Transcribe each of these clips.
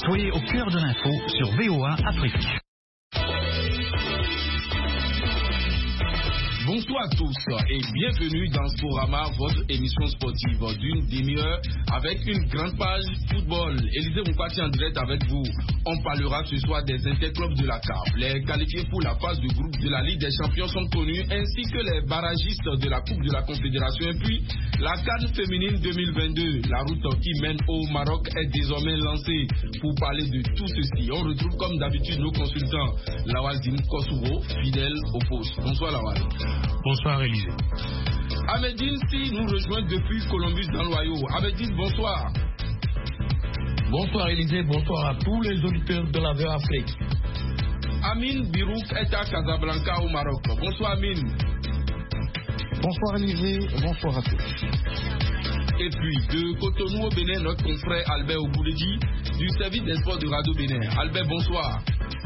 Soyez au cœur de l'info sur VOA Afrique. Bonsoir à tous et bienvenue dans Sporama, votre émission sportive d'une demi-heure avec une grande page football. Élisée Moukati en direct avec vous. On parlera ce soir des interclubs de la CAF. Les qualifiés pour la phase de groupe de la Ligue des Champions sont connus, ainsi que les barragistes de la Coupe de la Confédération. Et puis, la CAN féminine 2022. La route qui mène au Maroc est désormais lancée. Pour parler de tout ceci, on retrouve comme d'habitude nos consultants. Lawal Dim Kosovo, fidèle au poste. Bonsoir Lawal. Bonsoir Élisée. Ahmedine Si nous rejoint depuis Columbus dans l'Ohio. Ahmedine, bonsoir. Bonsoir Élisée, bonsoir à tous les auditeurs de la VOA Afrique. Amine Birouk est à Casablanca au Maroc. Bonsoir Amine. Bonsoir Élisée, bonsoir à tous. Et puis de Cotonou au Bénin, notre confrère Albert Obouledi du service des sports de Radio Bénin. Albert, bonsoir.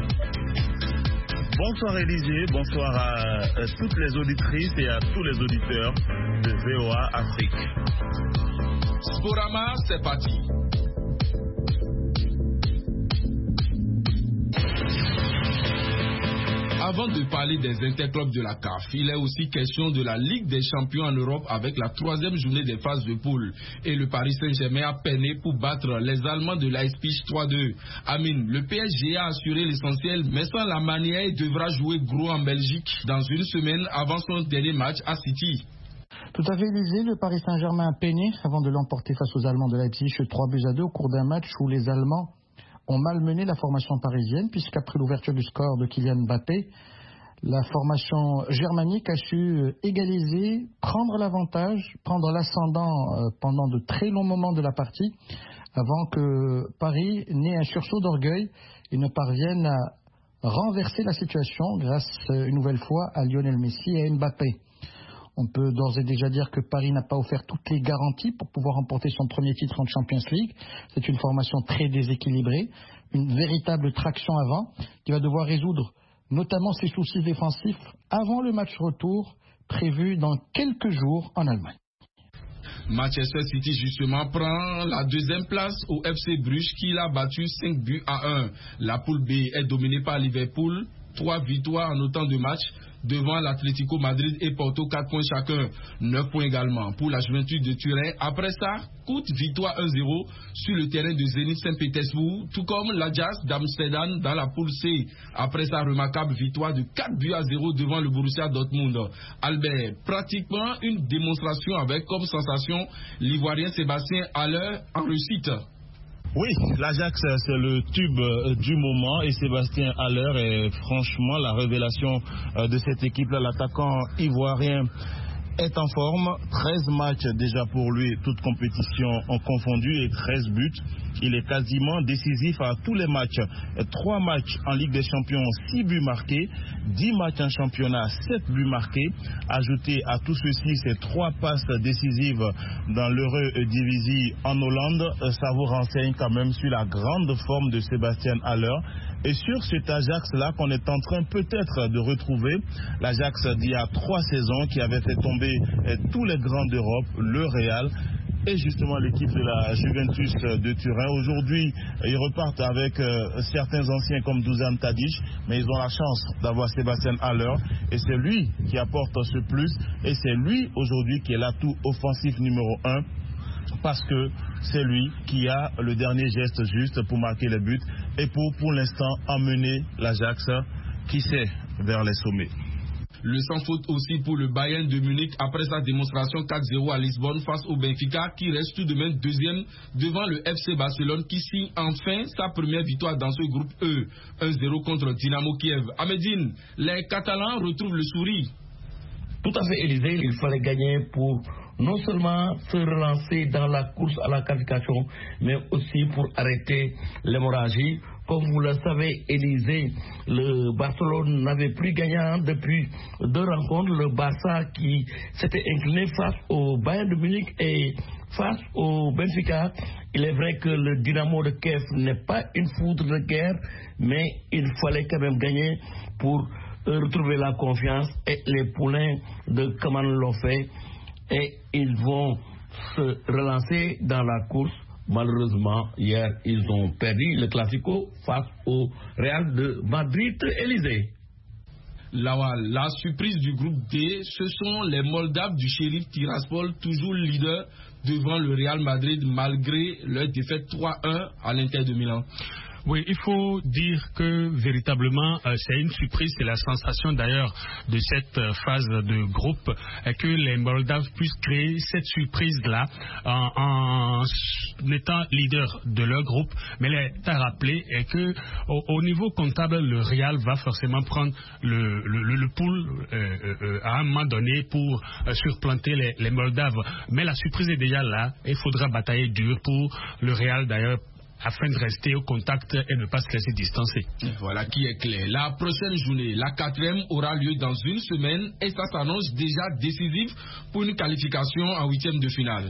Bonsoir Élisée, bonsoir à toutes les auditrices et à tous les auditeurs de VOA Afrique. Sporama, c'est parti. Avant de parler des interclubs de la CAF, il est aussi question de la Ligue des Champions en Europe avec la troisième journée des phases de poule. Et le Paris Saint-Germain a peiné pour battre les Allemands de Leipzig 3-2. Amine, le PSG a assuré l'essentiel, mais sans la manière, il devra jouer gros en Belgique dans une semaine avant son dernier match à City. Tout à fait, Élisée, le Paris Saint-Germain a peiné avant de l'emporter face aux Allemands de Leipzig 3-2 au cours d'un match où les Allemands ont malmené la formation parisienne, puisqu'après l'ouverture du score de Kylian Mbappé, la formation germanique a su égaliser, prendre l'avantage, prendre l'ascendant pendant de très longs moments de la partie, avant que Paris n'ait un sursaut d'orgueil et ne parvienne à renverser la situation grâce une nouvelle fois à Lionel Messi et à Mbappé. On peut d'ores et déjà dire que Paris n'a pas offert toutes les garanties pour pouvoir remporter son premier titre en Champions League. C'est une formation très déséquilibrée, une véritable traction avant, qui va devoir résoudre notamment ses soucis défensifs avant le match retour prévu dans quelques jours en Allemagne. Manchester City justement prend la deuxième place au FC Bruges qui l'a battu 5-1. La poule B est dominée par Liverpool, 3 victoires en autant de matchs devant l'Atlético Madrid et Porto, 4 points chacun, 9 points également pour la Juventus de Turin. Après ça, courte victoire 1-0 sur le terrain de Zenit Saint-Pétersbourg, tout comme l'Ajax d'Amsterdam dans la poule C. Après sa remarquable victoire de 4-0 devant le Borussia Dortmund. Albert, pratiquement une démonstration avec comme sensation l'Ivoirien Sébastien Haller en réussite. Oui, l'Ajax c'est le tube du moment et Sébastien Haller est franchement la révélation de cette équipe-là. L'attaquant ivoirien est en forme, 13 matchs déjà pour lui, toutes compétitions en confondu et 13 buts. Il est quasiment décisif à tous les matchs. 3 matchs en Ligue des Champions, 6 buts marqués, 10 matchs en championnat, 7 buts marqués. Ajouté à tout ceci, ces 3 passes décisives dans l'Eredivisie en Hollande, ça vous renseigne quand même sur la grande forme de Sébastien Haller. Et sur cet Ajax-là qu'on est en train peut-être de retrouver, l'Ajax d'il y a 3 saisons qui avait fait tomber tous les grands d'Europe, le Real et justement l'équipe de la Juventus de Turin. Aujourd'hui, ils repartent avec certains anciens comme Dusan Tadic, mais ils ont la chance d'avoir Sébastien Haller et c'est lui qui apporte ce plus et c'est lui aujourd'hui qui est l'atout offensif numéro 1. Parce que c'est lui qui a le dernier geste juste pour marquer les buts et pour l'instant emmener l'Ajax qui sait vers les sommets. Le sans faute aussi pour le Bayern de Munich après sa démonstration 4-0 à Lisbonne face au Benfica qui reste tout de même deuxième devant le FC Barcelone qui signe enfin sa première victoire dans ce groupe E, 1-0 contre Dynamo Kiev. Ahmedine, les Catalans retrouvent le sourire. Tout à fait, Élisée, il fallait gagner pour non seulement se relancer dans la course à la qualification, mais aussi pour arrêter l'hémorragie. Comme vous le savez, Élisée, le Barcelone n'avait plus gagné depuis 2 rencontres. Le Barça qui s'était incliné face au Bayern de Munich et face au Benfica. Il est vrai que le Dynamo de Kiev n'est pas une foudre de guerre, mais il fallait quand même gagner pour retrouver la confiance. Et les poulains de Kaman l'ont fait. Et ils vont se relancer dans la course Malheureusement, hier, ils ont perdu le Classico face au Real de Madrid. Élysée. La surprise du groupe D, ce sont les Moldaves du Sheriff Tiraspol, toujours leader devant le Real Madrid malgré leur défaite 3-1 à l'Inter de Milan. Oui, il faut dire que véritablement c'est une surprise, c'est la sensation d'ailleurs de cette phase de groupe que les Moldaves puissent créer cette surprise-là en étant leader de leur groupe. Mais l'État a rappelé que au niveau comptable, le Real va forcément prendre le pool à un moment donné pour surplanter les Moldaves. Mais la surprise est déjà là. Il faudra batailler dur pour le Real d'ailleurs, afin de rester au contact et ne pas se laisser distancer. Voilà qui est clair. La prochaine journée, la 4e, aura lieu dans une semaine et ça s'annonce déjà décisif pour une qualification en 8e de finale.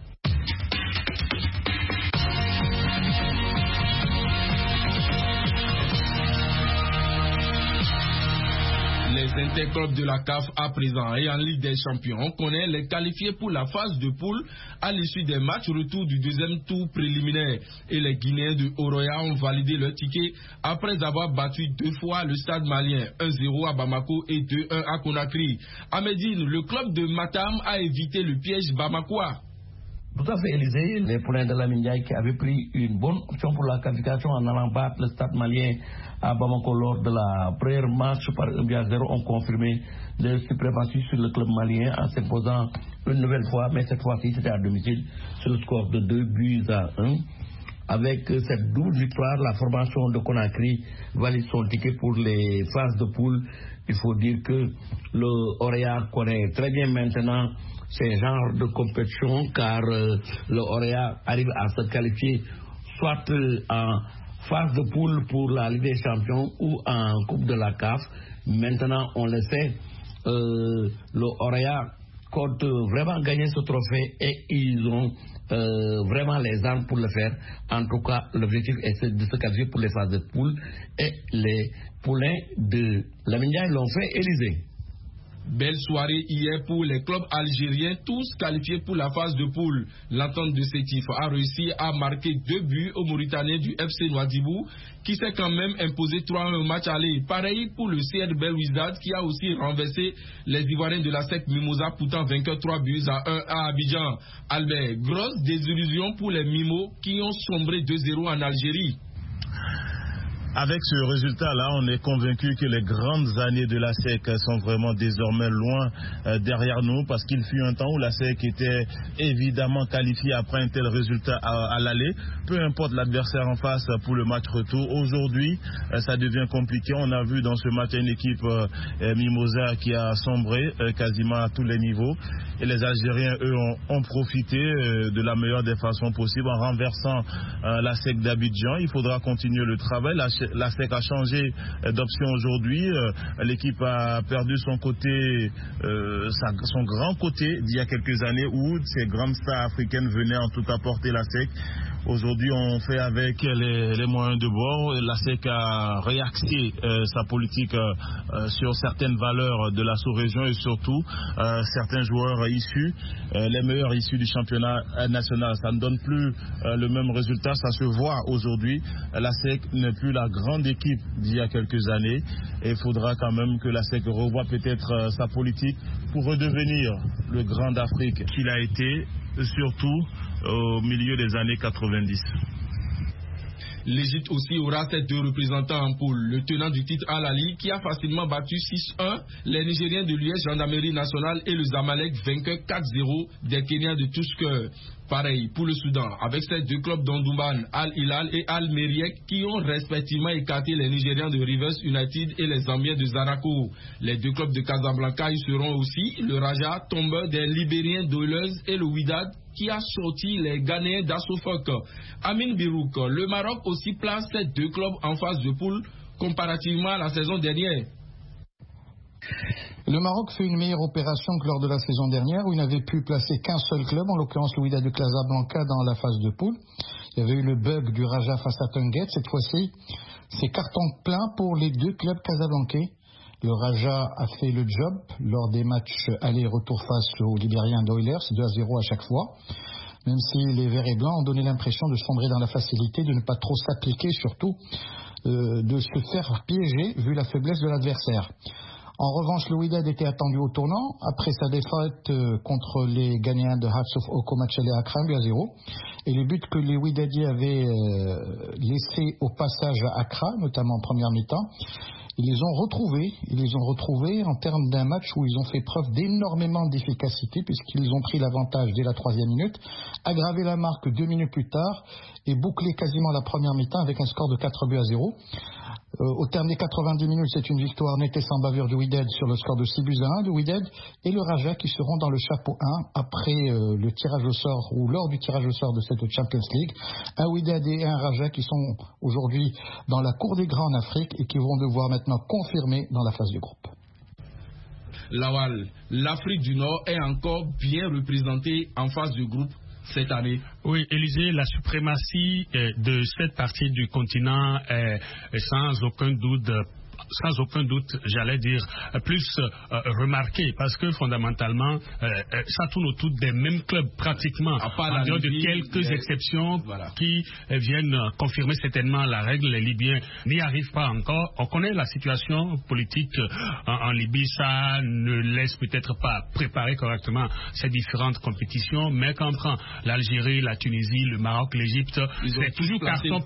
Les interclubs de la CAF à présent et en Ligue des Champions, on connaît les qualifiés pour la phase de poule à l'issue des matchs retour du deuxième tour préliminaire. Et les Guinéens de Oroya ont validé leur ticket après avoir battu 2 fois le Stade malien, 1-0 à Bamako et 2-1 à Conakry. À Médine, le club de Matam a évité le piège bamakois. Tout à fait, Élysée. Les poulains de la Mindiaye qui avaient pris une bonne option pour la qualification en allant battre le Stade malien à Bamako lors de la première match par 1-0 ont confirmé leur suprématie sur le club malien en s'imposant une nouvelle fois, mais cette fois-ci c'était à domicile sur le score de 2-1. Avec cette double victoire, la formation de Conakry valide son ticket pour les phases de poule. Il faut dire que le Orea connaît très bien maintenant ces genres de compétition car le Orea arrive à se qualifier soit en phase de poule pour la Ligue des Champions ou en Coupe de la CAF. Maintenant, on le sait, le Orea compte vraiment gagner ce trophée et ils ont vraiment les armes pour le faire. En tout cas, l'objectif est de se qualifier pour les phases de poule et les poulains de la Mindiaye l'ont fait. Élysée. Belle soirée hier pour les clubs algériens, tous qualifiés pour la phase de poule. L'entente de Sétif a réussi à marquer 2 buts aux Mauritaniens du FC Nouadhibou, qui s'est quand même imposé 3-1 au match aller. Pareil pour le CR Belouizdad, qui a aussi renversé les Ivoiriens de la SEC Mimosa, pourtant vainqueur 3-1 à Abidjan. Albert, grosse désillusion pour les Mimos qui ont sombré 2-0 en Algérie. Avec ce résultat-là, on est convaincu que les grandes années de la SEC sont vraiment désormais loin derrière nous, parce qu'il fut un temps où la SEC était évidemment qualifiée après un tel résultat à l'aller, peu importe l'adversaire en face pour le match retour. Aujourd'hui, ça devient compliqué. On a vu dans ce match une équipe Mimosa qui a sombré quasiment à tous les niveaux. Et les Algériens, eux, ont profité de la meilleure des façons possibles en renversant la SEC d'Abidjan. Il faudra continuer le travail. La SEC a changé d'option aujourd'hui. L'équipe a perdu son côté, son grand côté d'il y a quelques années où ces grandes stars africaines venaient en tout cas porter la SEC. Aujourd'hui, on fait avec les moyens de bord. La SEC a réaxé sa politique sur certaines valeurs de la sous-région et surtout certains joueurs issus, les meilleurs issus du championnat national. Ça ne donne plus le même résultat, ça se voit aujourd'hui. La SEC n'est plus la grande équipe d'il y a quelques années et il faudra quand même que la SEC revoie peut-être sa politique pour redevenir le grand d'Afrique qu'il a été, surtout au milieu des années 90. L'Égypte aussi aura ses 2 représentants en poule. Le tenant du titre Al-Ali qui a facilement battu 6-1 les Nigériens de l'US Gendarmerie Nationale et le Zamalek vainqueur 4-0 des Kenyans de Tusker. Pareil pour le Soudan, avec ces 2 clubs d'Ondouman, Al-Hilal et Al-Meriek, qui ont respectivement écarté les Nigérians de Rivers United et les Zambiens de Zaraco. Les 2 clubs de Casablanca y seront aussi, le Raja, tombeur des Libériens d'Oilers et le Wydad, qui a sorti les Ghanéens d'Assofok. Amin Birouk, le Maroc aussi place ces 2 clubs en phase de poule comparativement à la saison dernière. Le Maroc fait une meilleure opération que lors de la saison dernière où il n'avait pu placer qu'un seul club, en l'occurrence le Wydad de Casablanca dans la phase de poule. Il y avait eu le bug du Raja face à Tunguet. Cette fois-ci, c'est carton plein pour les 2 clubs casablancais. Le Raja a fait le job lors des matchs aller-retour face aux Libériens d'Oilers, 2-0 à chaque fois. même si les Verts et Blancs ont donné l'impression de sombrer dans la facilité, de ne pas trop s'appliquer, surtout de se faire piéger vu la faiblesse de l'adversaire. En revanche, le Wydad était attendu au tournant après sa défaite contre les Ghanéens de Hearts of Oko Machele Accra 2-0. Et les buts que les Wydadiens avaient laissés au passage à Accra, notamment en première mi-temps, ils les ont retrouvés en termes d'un match où ils ont fait preuve d'énormément d'efficacité puisqu'ils ont pris l'avantage dès la 3e minute, aggravé la marque 2 minutes plus tard et bouclé quasiment la première mi-temps avec un score de 4-0. Au terme des 90 minutes, c'est une victoire nette et sans bavure du Wydad sur le score de 6-1. Le Wydad et le Raja qui seront dans le chapeau 1 après le tirage au sort ou lors du tirage au sort de cette Champions League. Un Wydad et un Raja qui sont aujourd'hui dans la cour des grands en Afrique et qui vont devoir maintenant confirmer dans la phase du groupe. Lawal, l'Afrique du Nord est encore bien représentée en phase de groupe cette année. Oui, Élisée, la suprématie de cette partie du continent est sans aucun doute, j'allais dire, plus remarqué, parce que fondamentalement, ça tourne autour des mêmes clubs pratiquement, en dehors de quelques exceptions qui viennent confirmer certainement la règle. Les Libyens n'y arrivent pas encore. On connaît la situation politique en Libye, ça ne laisse peut-être pas préparer correctement ces différentes compétitions, mais quand on prend l'Algérie, la Tunisie, le Maroc, l'Égypte, c'est toujours carton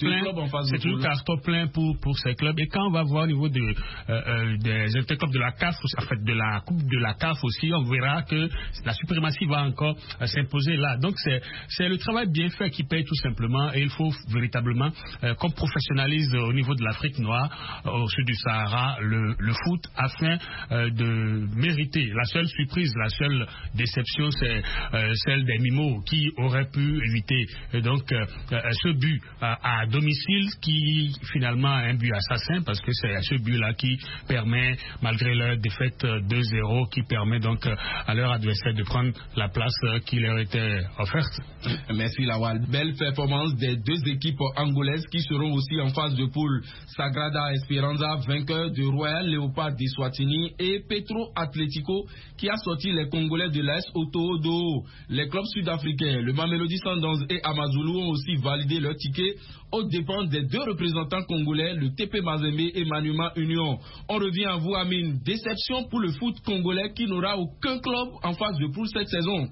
plein pour ces clubs. Et quand on va voir au niveau des interclubs de la CAF, en fait de la Coupe de la CAF aussi, on verra que la suprématie va encore s'imposer là. Donc c'est le travail bien fait qui paye tout simplement, et il faut véritablement qu'on professionnalise au niveau de l'Afrique noire, au sud du Sahara, le foot afin de mériter. La seule surprise, la seule déception, c'est celle des Mimos qui auraient pu éviter donc ce but à domicile qui finalement est un but assassin, parce que c'est ce but là qui permet, malgré leur défaite 2-0, qui permet donc à leur adversaire de prendre la place qui leur était offerte. Merci Lawal. Belle performance des deux équipes angolaises qui seront aussi en phase de poule. Sagrada Esperanza, vainqueur de Royal Léopard d'Eswatini, et Petro Atlético qui a sorti les Congolais de l'Est au Toho. Les clubs sud-africains, le Mamelodi Sundowns et Amazulu, ont aussi validé leur ticket aux dépens des deux représentants congolais, le TP Mazembe et Maniema Union. On revient à vous, Amine. Déception pour le foot congolais qui n'aura aucun club en phase de poule cette saison.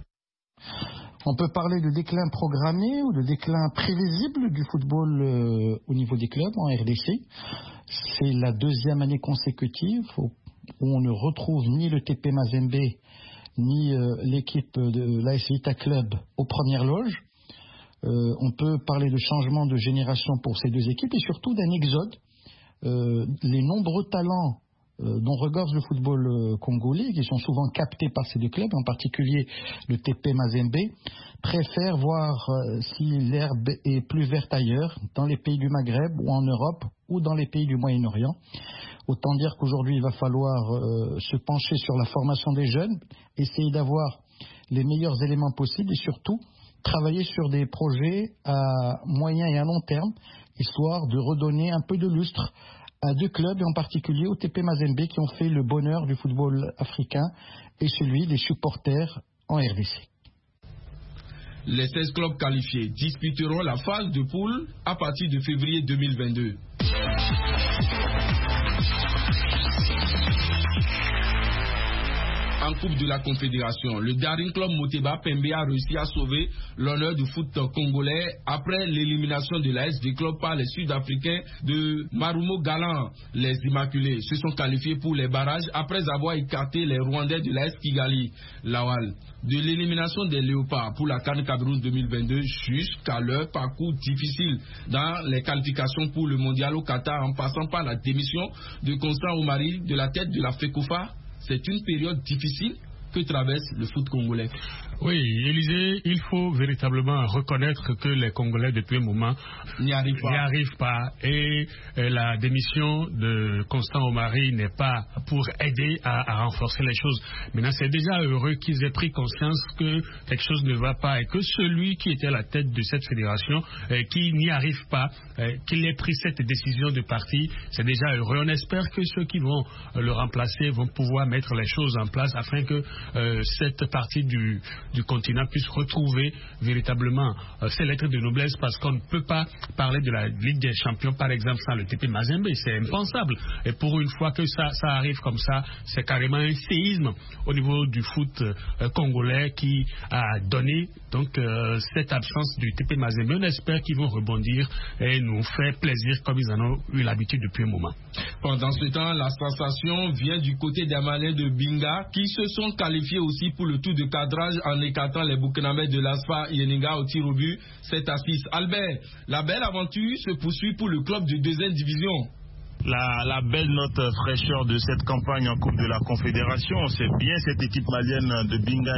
On peut parler de déclin programmé ou de déclin prévisible du football au niveau des clubs en RDC. C'est la 2e année consécutive où on ne retrouve ni le TP Mazembe ni l'équipe de l'AS Vita Club aux premières loges. On peut parler de changement de génération pour ces deux équipes et surtout d'un exode. Les nombreux talents dont regorge le football congolais, qui sont souvent captés par ces deux clubs, en particulier le TP Mazembe, préfèrent voir si l'herbe est plus verte ailleurs, dans les pays du Maghreb ou en Europe ou dans les pays du Moyen-Orient. Autant dire qu'aujourd'hui il va falloir se pencher sur la formation des jeunes, essayer d'avoir les meilleurs éléments possibles et surtout travailler sur des projets à moyen et à long terme, histoire de redonner un peu de lustre à deux clubs, et en particulier au TP Mazembe, qui ont fait le bonheur du football africain et celui des supporters en RDC. Les 16 clubs qualifiés disputeront la phase de poule à partir de février 2022. En Coupe de la Confédération, le Daring Club Moteba Pembe a réussi à sauver l'honneur du foot congolais après l'élimination de l'AS du club par les Sud-Africains de Marumo Galan. Les Immaculés se sont qualifiés pour les barrages après avoir écarté les Rwandais de l'AS Kigali. Lawal, de l'élimination des Léopards pour la CAN Cameroun 2022 jusqu'à leur parcours difficile dans les qualifications pour le mondial au Qatar, en passant par la démission de Constant Omari de la tête de la FECOFA, c'est une période difficile que traverse le foot congolais. Oui, Élisée, il faut véritablement reconnaître que les Congolais, depuis un moment, n'y arrivent pas. Et la démission de Constant Omari n'est pas pour aider à renforcer les choses. Maintenant, c'est déjà heureux qu'ils aient pris conscience que quelque chose ne va pas et que celui qui était à la tête de cette fédération, qui n'y arrive pas, qu'il ait pris cette décision de parti, c'est déjà heureux. On espère que ceux qui vont le remplacer vont pouvoir mettre les choses en place afin que cette partie du du continent puissent retrouver véritablement ces lettres de noblesse, parce qu'on ne peut pas parler de la Ligue des Champions, par exemple, sans le TP Mazembe. C'est impensable. Et pour une fois que ça arrive comme ça, c'est carrément un séisme au niveau du foot congolais qui a donné donc cette absence du TP Mazembe. On espère qu'ils vont rebondir et nous faire plaisir comme ils en ont eu l'habitude depuis un moment. Pendant ce temps, la sensation vient du côté des Malais de Binga qui se sont qualifiés aussi pour le tour de cadrage en écartant les Burkinabés de l'ASFA Yeninga au tir au but 7-6. Albert, la belle aventure se poursuit pour le club de 2e division. La belle note fraîcheur de cette campagne en Coupe de la Confédération, c'est bien cette équipe malienne de Binga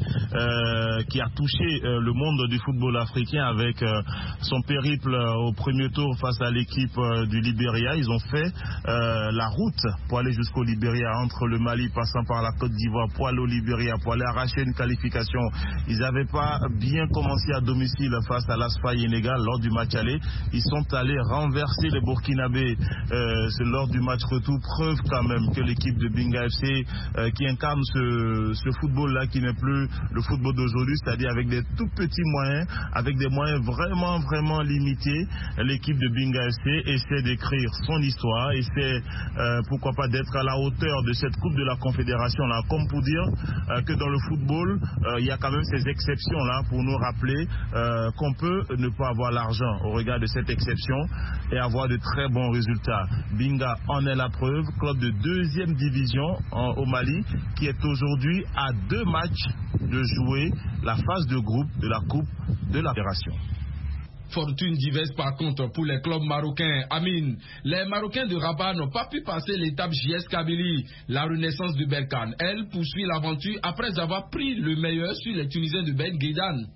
FC qui a touché le monde du football africain avec son périple au premier tour face à l'équipe du Libéria. Ils ont fait la route pour aller jusqu'au Libéria, entre le Mali passant par la Côte d'Ivoire, pour aller au Libéria, pour aller arracher une qualification. Ils n'avaient pas bien commencé à domicile face à l'ASFA Yeninga lors du match aller. Ils sont allés renverser les Burkinabés lors du match retour, preuve quand même que l'équipe de Binga FC qui incarne ce football-là qui n'est plus le football d'aujourd'hui, c'est-à-dire avec des tout petits moyens, avec des moyens vraiment limités, l'équipe de Binga FC essaie d'écrire son histoire, essaie pourquoi pas d'être à la hauteur de cette Coupe de la Confédération-là, comme pour dire que dans le football, il y a quand même ces exceptions-là pour nous rappeler qu'on peut ne pas avoir l'argent au regard de cette exception et avoir de très bons résultats. Binga en est la preuve, club de 2e division au Mali, qui est aujourd'hui à 2 matchs de jouer la phase de groupe de la Coupe de la Fédération. Fortune diverse par contre pour les clubs marocains. Amine, les Marocains de Rabat n'ont pas pu passer l'étape JS Kabylie. La renaissance de Berkane, elle poursuit l'aventure après avoir pris le meilleur sur les Tunisiens de Ben Guedan.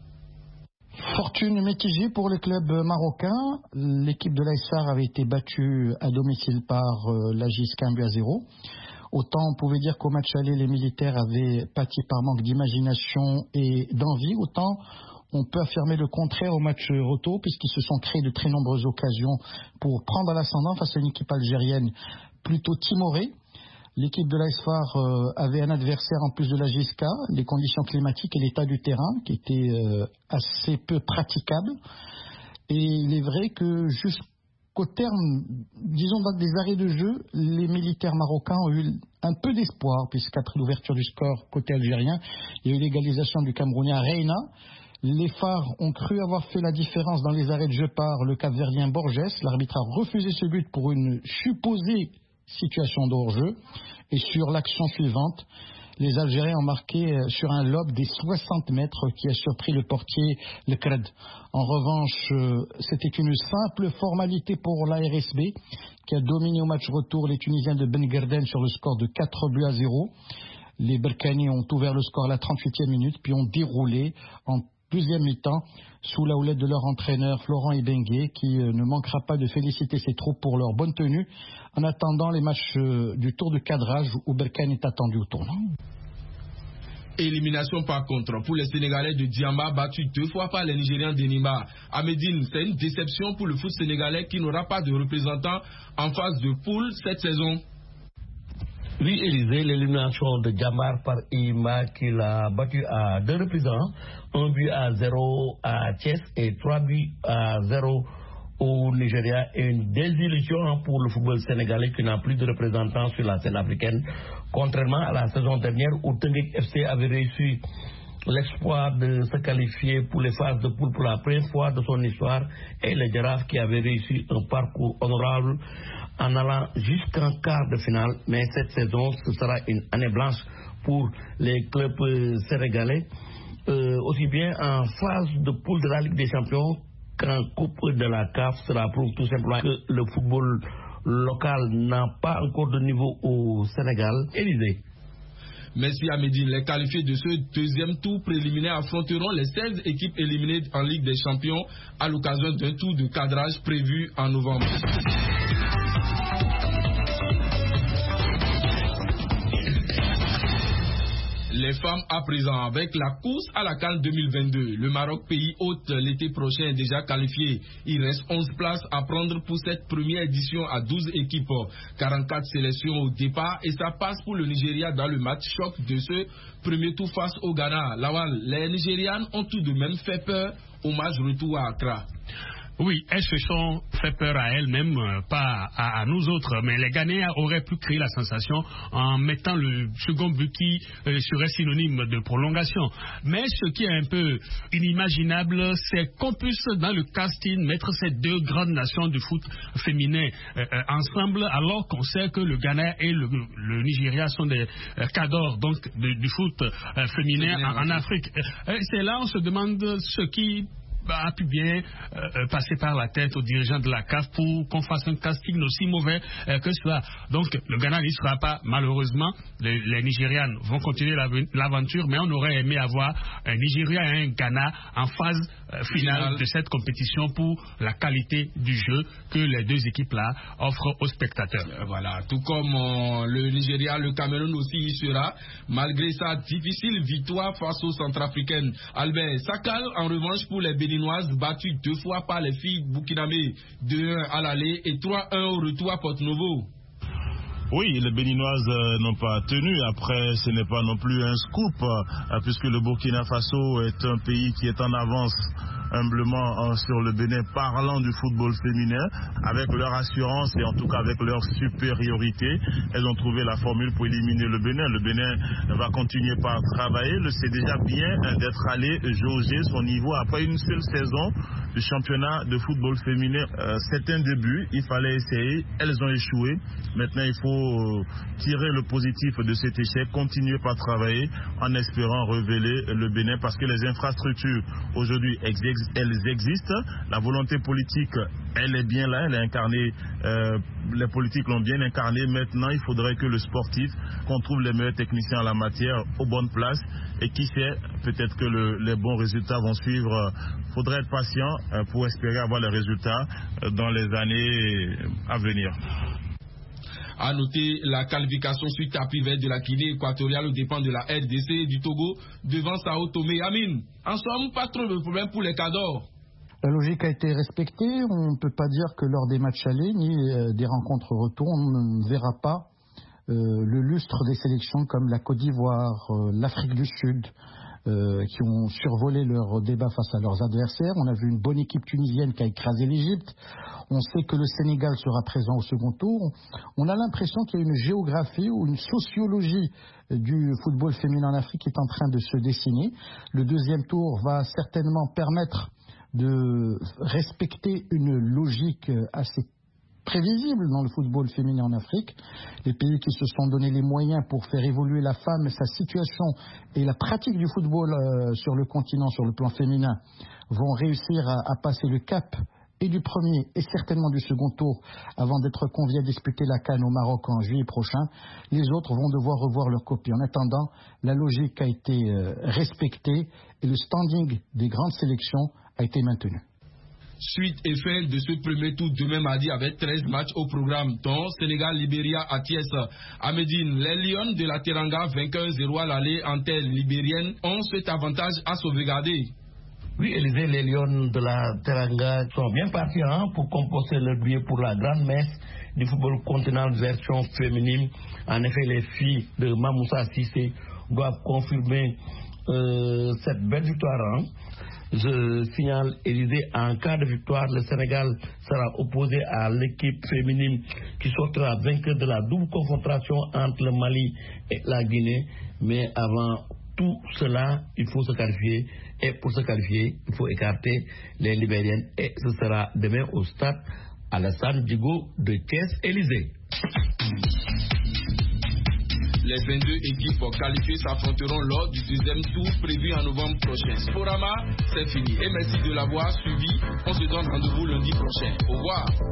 Fortune mitigée pour le club marocain. L'équipe de l'Aïssar avait été battue à domicile par la JSK 1-0. Autant on pouvait dire qu'au match aller, les militaires avaient pâti par manque d'imagination et d'envie, autant on peut affirmer le contraire au match retour, puisqu'ils se sont créés de très nombreuses occasions pour prendre l'ascendant face à une équipe algérienne plutôt timorée. L'équipe de l'ASFAR avait un adversaire en plus de la JSK, les conditions climatiques et l'état du terrain qui étaient assez peu praticables. Et il est vrai que jusqu'au terme, disons dans des arrêts de jeu, les militaires marocains ont eu un peu d'espoir, puisqu'après l'ouverture du score côté algérien, il y a eu l'égalisation du Camerounais Reina. Les Phares ont cru avoir fait la différence dans les arrêts de jeu par le Cap-Verdien Borges. L'arbitre a refusé ce but pour une supposée situation de hors-jeu. Et sur l'action suivante, les Algériens ont marqué sur un lob des 60 mètres qui a surpris le portier Le Cred. En revanche, c'était une simple formalité pour l'ARSB qui a dominé au match retour les Tunisiens de Ben Guerden sur le score de 4-0. Les Berkani ont ouvert le score à la 38e minute puis ont déroulé en deuxième mi-temps sous la houlette de leur entraîneur Florent Ibengue qui ne manquera pas de féliciter ses troupes pour leur bonne tenue en attendant les matchs du tour de cadrage où Berkane est attendu au tournant. Élimination par contre pour les Sénégalais de Diamba battus 2 fois par les Nigériens d'Enimba. À Médine, c'est une déception pour le foot sénégalais qui n'aura pas de représentant en phase de poule cette saison. Oui, Élisée, l'élimination de Djambar par Ima qui l'a battu à 2 reprises, 1-0 à Thiès et 3-0 au Nigeria est une désillusion pour le football sénégalais qui n'a plus de représentants sur la scène africaine, contrairement à la saison dernière où Tenguek FC avait réussi l'exploit de se qualifier pour les phases de poule pour la première fois de son histoire et les Girafes qui avaient réussi un parcours honorable en allant jusqu'en quart de finale. Mais cette saison, ce sera une année blanche pour les clubs sénégalais, aussi bien en phase de poule de la Ligue des Champions qu'en Coupe de la CAF. Cela prouve tout simplement que le football local n'a pas encore de niveau au Sénégal. Élisée. Merci à Médine. Les qualifiés de ce deuxième tour préliminaire affronteront les 16 équipes éliminées en Ligue des Champions à l'occasion d'un tour de cadrage prévu en novembre. Les femmes à présent, avec la course à la CAN 2022, le Maroc, pays hôte l'été prochain, est déjà qualifié. Il reste 11 places à prendre pour cette première édition à 12 équipes, 44 sélections au départ, et ça passe pour le Nigeria dans le match choc de ce premier tour face au Ghana. Lawal, les Nigérianes ont tout de même fait peur au match retour à Accra. Oui, elles se sont fait peur à elles-mêmes, pas à nous autres. Mais les Ghanéens auraient pu créer la sensation en mettant le second but qui serait synonyme de prolongation. Mais ce qui est un peu inimaginable, c'est qu'on puisse dans le casting mettre ces deux grandes nations du foot féminin ensemble, alors qu'on sait que le Ghana et le Nigeria sont des cadors donc du foot féminin en Afrique. C'est là on se demande ce qui a pu bien passer par la tête aux dirigeants de la CAF pour qu'on fasse un casting aussi mauvais que cela. Donc le Ghana n'y sera pas, malheureusement. Les Nigérianes vont continuer l'aventure, mais on aurait aimé avoir un Nigeria et un Ghana en phase finale de cette compétition pour la qualité du jeu que les deux équipes-là offrent aux spectateurs. Voilà, tout comme le Nigeria, le Cameroun aussi y sera, malgré sa difficile victoire face aux Centrafricaines. Albert, ça cale en revanche pour les Béninoises, battues 2 fois par les filles burkinabées, 2-1 à l'aller et 3-1 au retour à Porto-Novo. Oui, les Béninoises n'ont pas tenu. Après, ce n'est pas non plus un scoop, puisque le Burkina Faso est un pays qui est en avance humblement sur le Bénin, parlant du football féminin. Avec leur assurance et en tout cas avec leur supériorité, elles ont trouvé la formule pour éliminer le Bénin. Le Bénin va continuer par travailler. C'est déjà bien d'être allé jauger son niveau après une seule saison du championnat de football féminin. C'est un début, il fallait essayer, elles ont échoué. Maintenant, il faut tirer le positif de cet échec, continuer par travailler en espérant révéler le Bénin, parce que les infrastructures aujourd'hui elles existent, la volonté politique elle est bien là, elle est incarnée, les politiques l'ont bien incarnée. Maintenant il faudrait que le sportif, qu'on trouve les meilleurs techniciens en la matière aux bonnes places, et qui sait, peut-être que les bons résultats vont suivre. Il faudrait être patient pour espérer avoir les résultats dans les années à venir. À noter la qualification suite à Pivette de la Guinée équatoriale aux dépens de la RDC et du Togo devant Sao Tomé. Amine, en somme, pas trop de problème pour les cadors. La logique a été respectée. On ne peut pas dire que lors des matchs allés ni des rencontres retour, on ne verra pas le lustre des sélections comme la Côte d'Ivoire, l'Afrique du Sud, qui ont survolé leur débat face à leurs adversaires. On a vu une bonne équipe tunisienne qui a écrasé l'Égypte. On sait que le Sénégal sera présent au second tour. On a l'impression qu'il y a une géographie ou une sociologie du football féminin en Afrique qui est en train de se dessiner. Le deuxième tour va certainement permettre de respecter une logique assez prévisible dans le football féminin en Afrique. Les pays qui se sont donné les moyens pour faire évoluer la femme, sa situation et la pratique du football sur le continent, sur le plan féminin, vont réussir à passer le cap et du premier et certainement du second tour avant d'être conviés à disputer la CAN au Maroc en juillet prochain. Les autres vont devoir revoir leur copie. En attendant, la logique a été respectée et le standing des grandes sélections a été maintenu. Suite et fin de ce premier tour demain mardi avec 13 matchs au programme, dont Sénégal, Libéria à Thiès. À Médine, les Lions de la Teranga, vainqueurs 0 à l'aller en terre libérienne, ont cet avantage à sauvegarder. Oui, Élisée, les Lions de la Teranga sont bien partis pour composer leur billet pour la grande messe du football continental version féminine. En effet, les filles de Mamoussa Cissé doivent confirmer cette belle victoire. Je signale, Élisée, en cas de victoire, le Sénégal sera opposé à l'équipe féminine qui sortira vainqueur de la double confrontation entre le Mali et la Guinée. Mais avant tout cela, il faut se qualifier. Et pour se qualifier, il faut écarter les Libériennes. Et ce sera demain au stade Alassane Djigo de Thiès-Élysée. Les 22 équipes qualifiées s'affronteront lors du deuxième tour prévu en novembre prochain. Sporama, c'est fini. Et merci de l'avoir suivi. On se donne rendez-vous lundi prochain. Au revoir.